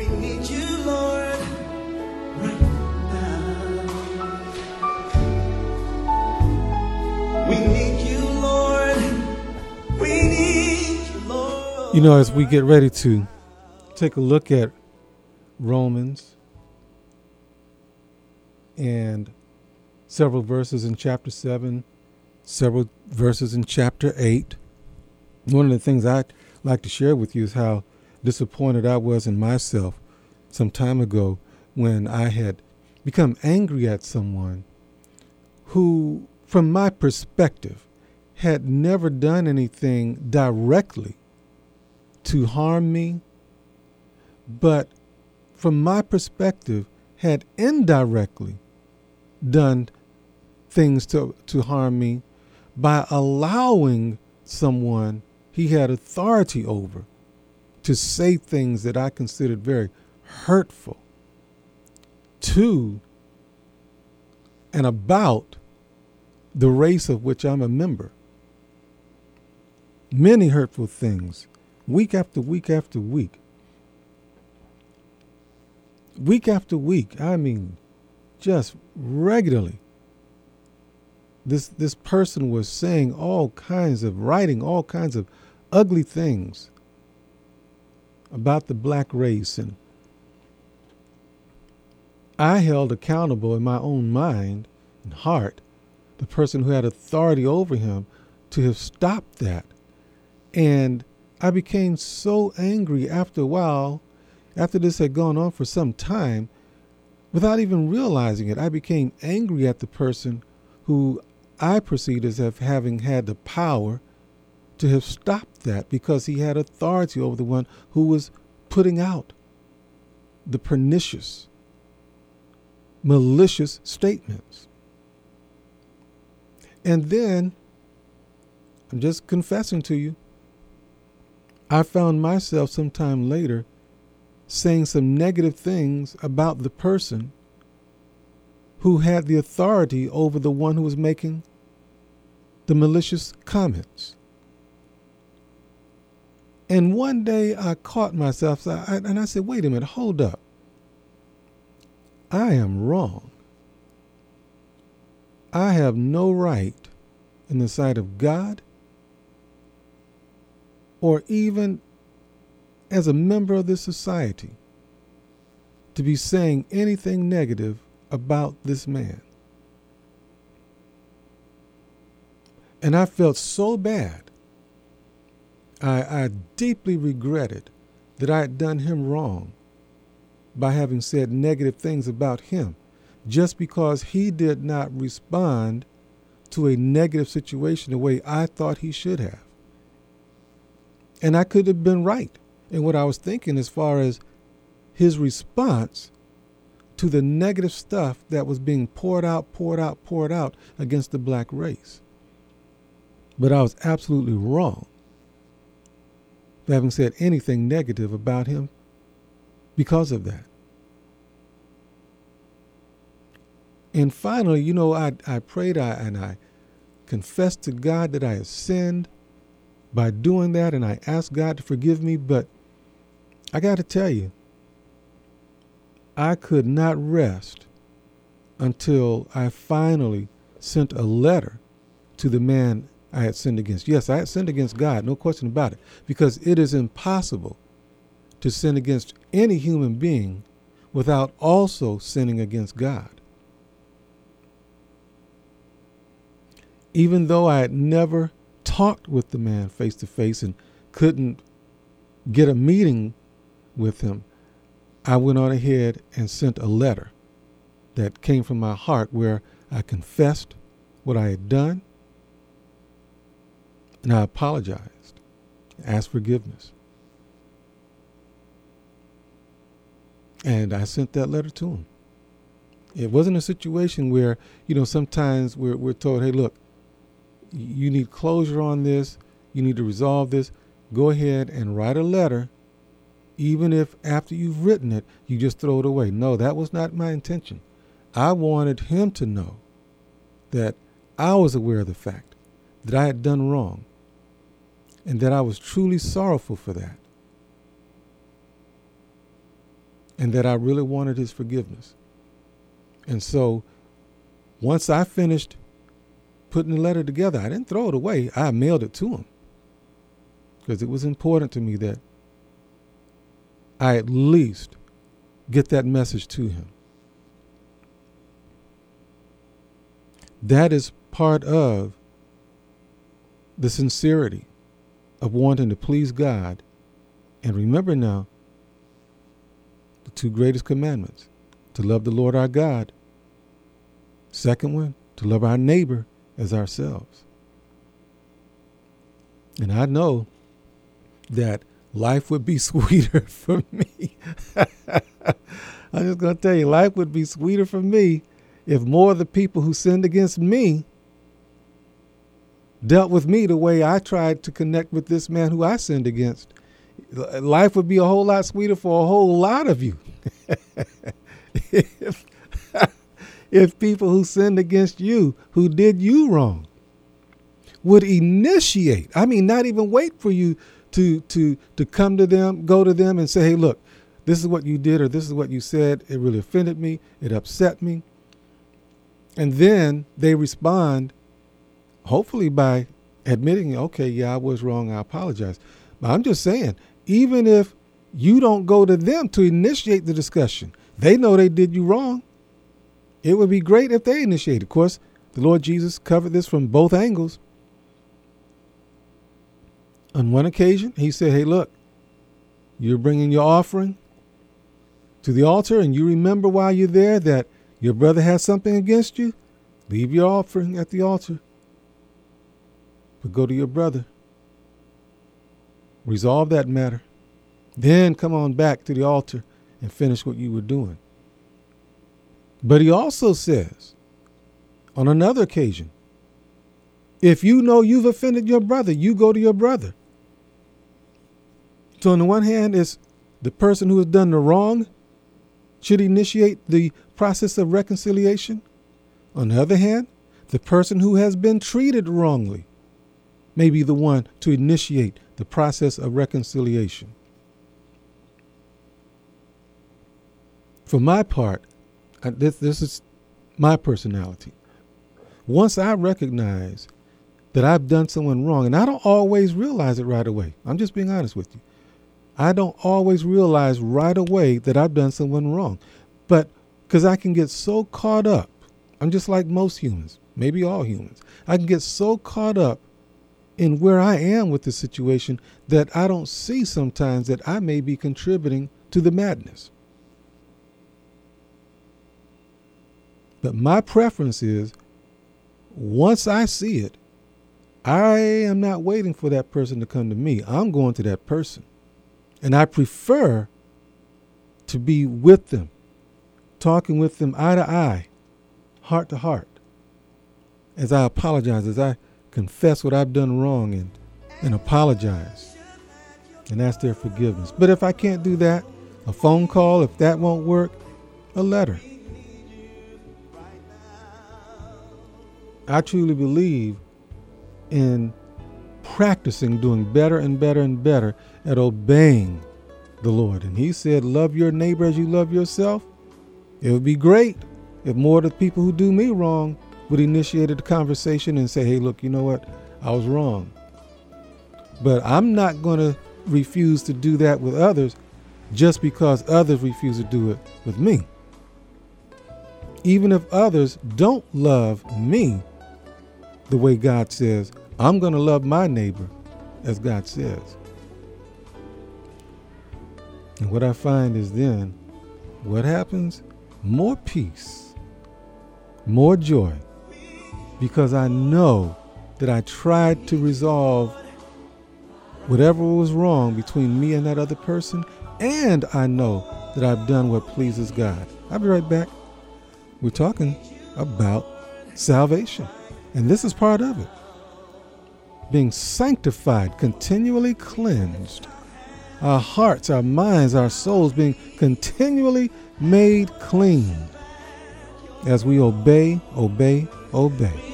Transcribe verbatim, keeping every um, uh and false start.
We need you, Lord, right now. We need you, Lord. We need you, Lord. You know, as we get ready to take a look at Romans and several verses in chapter seven, several verses in chapter eight, one of the things I'd like to share with you is how disappointed I was in myself some time ago when I had become angry at someone who, from my perspective, had never done anything directly to harm me, but from my perspective had indirectly done things to, to harm me by allowing someone he had authority over to say things that I considered very hurtful to and about the race of which I'm a member. Many hurtful things, week after week after week. Week after week, I mean, just regularly. This this person was saying all kinds of, writing all kinds of ugly things about the black race, and I held accountable in my own mind and heart the person who had authority over him to have stopped that. And I became so angry after a while, after this had gone on for some time, without even realizing it. I became angry at the person who I perceived as having had the power to have stopped that, because he had authority over the one who was putting out the pernicious, malicious statements. And then, I'm just confessing to you, I found myself sometime later saying some negative things about the person who had the authority over the one who was making the malicious comments. And one day I caught myself and I said, wait a minute, hold up. I am wrong. I have no right in the sight of God, or even as a member of this society, to be saying anything negative about this man. And I felt so bad. I, I deeply regretted that I had done him wrong by having said negative things about him, just because he did not respond to a negative situation the way I thought he should have. And I could have been right in what I was thinking as far as his response to the negative stuff that was being poured out, poured out, poured out against the black race. But I was absolutely wrong for having said anything negative about him because of that. And finally, you know, I, I prayed I, and I confessed to God that I had sinned by doing that, and I asked God to forgive me. But I got to tell you, I could not rest until I finally sent a letter to the man I had sinned against. Yes, I had sinned against God, no question about it, because it is impossible to sin against any human being without also sinning against God. Even though I had never talked with the man face to face and couldn't get a meeting with him, I went on ahead and sent a letter that came from my heart where I confessed what I had done, and I apologized, asked forgiveness. And I sent that letter to him. It wasn't a situation where, you know, sometimes we're, we're told, hey, look, you need closure on this. You need to resolve this. Go ahead and write a letter, even if after you've written it, you just throw it away. No, that was not my intention. I wanted him to know that I was aware of the fact that I had done wrong and that I was truly sorrowful for that. and that I really wanted his forgiveness. And so once I finished putting the letter together, I didn't throw it away. I mailed it to him because it was important to me that I at least get that message to him. That is part of the sincerity of wanting to please God. And remember now, the two greatest commandments, to love the Lord our God. Second one, to love our neighbor as ourselves. And I know that life would be sweeter for me. I'm just going to tell you, life would be sweeter for me if more of the people who sinned against me dealt with me the way I tried to connect with this man who I sinned against. Life would be a whole lot sweeter for a whole lot of you. if, if people who sinned against you, who did you wrong, would initiate, I mean, not even wait for you to, to, to come to them, go to them and say, hey, look, this is what you did, or this is what you said. It really offended me. It upset me. And then they respond, hopefully by admitting, okay, yeah, I was wrong. I apologize. But I'm just saying, even if you don't go to them to initiate the discussion, they know they did you wrong. It would be great if they initiated. Of course, the Lord Jesus covered this from both angles. On one occasion, he said, hey, look, you're bringing your offering to the altar, and you remember while you're there that your brother has something against you. Leave your offering at the altar, but go to your brother. Resolve that matter. Then come on back to the altar and finish what you were doing. But he also says, on another occasion, if you know you've offended your brother, you go to your brother. So on the one hand, it's the person who has done the wrong should initiate the process of reconciliation. On the other hand, the person who has been treated wrongly may be the one to initiate the process of reconciliation. For my part, this, this is my personality. Once I recognize that I've done someone wrong, and I don't always realize it right away. I'm just being honest with you. I don't always realize right away that I've done someone wrong. But because I can get so caught up, I'm just like most humans, maybe all humans. I can get so caught up in where I am with the situation that I don't see sometimes that I may be contributing to the madness. But my preference is, once I see it, I am not waiting for that person to come to me. I'm going to that person. And I prefer to be with them, talking with them eye to eye, heart to heart, as I apologize, as I confess what I've done wrong and, and apologize and ask their forgiveness. But if I can't do that, a phone call, if that won't work, a letter. I truly believe in practicing doing better and better and better at obeying the Lord. And he said, love your neighbor as you love yourself. It would be great if more of the people who do me wrong would initiate the conversation and say, hey, look, you know what? I was wrong. But I'm not going to refuse to do that with others just because others refuse to do it with me. Even if others don't love me the way God says, I'm going to love my neighbor as God says. And what I find is then, what happens? More peace, more joy, because I know that I tried to resolve whatever was wrong between me and that other person, and I know that I've done what pleases God. I'll be right back. We're talking about salvation, and this is part of it. Being sanctified, continually cleansed. Our hearts, our minds, our souls being continually made clean as we obey, obey, obey.